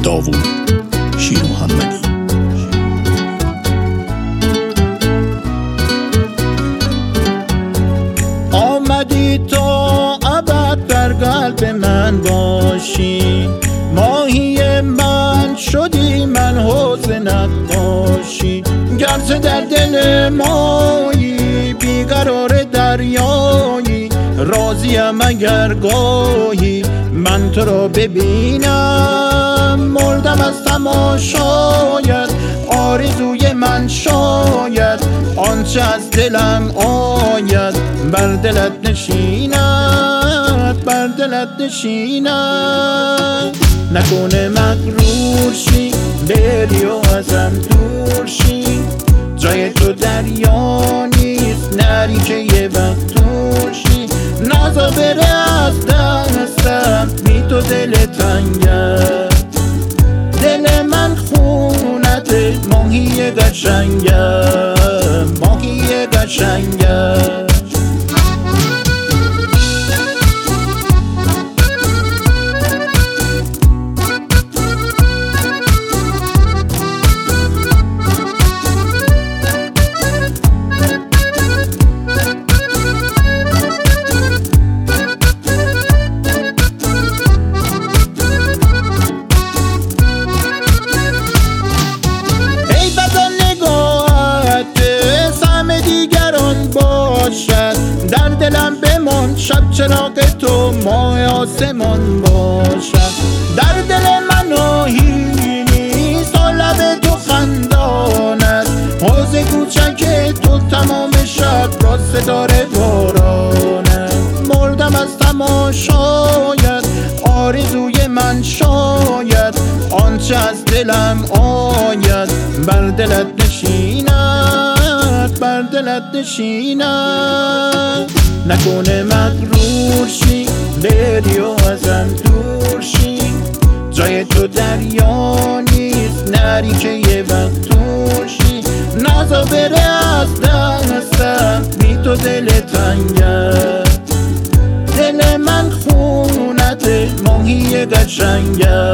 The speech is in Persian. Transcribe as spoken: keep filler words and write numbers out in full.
داوود شیر محمدی. آمدی تا ابد در قلب من باشی، ماهی من شدی من حوض نقاشی. گرچه در دل مایی بیقرار دریایی، راضیم اگر گاهی من تو را ببینم. مردم از تماشایت آرزوی من شاید، آنچه از دلم آید بر دلت نشیند، بر دلت نشیند. نکنه مغرور شی بری و ازم دور شی، جای تو دریا نیست نری که یه وقت توشی. نزا بره از دستم بی تو دل تنگم، دل من خونته ماهی قشنگم، ماهی قشنگم. در دلم بمان شب چراغ تو ماه آسمان باشد. در دل من آهی نیست و لب تو خندان است، حوض کوچک تو تمام شب را ستاره باران است. مردم از تماشایت آرزوی من شاید، آنچه از دلم آید بر دلت نشیند، بر دلت نشیند. نکنه مغرور شی بری و ازم دور شی، جای تو دریا نیست نری که یه وقت توشی. نزا بره از دستم بی تو دل تنگم، دل من خونته ماهی قشنگم.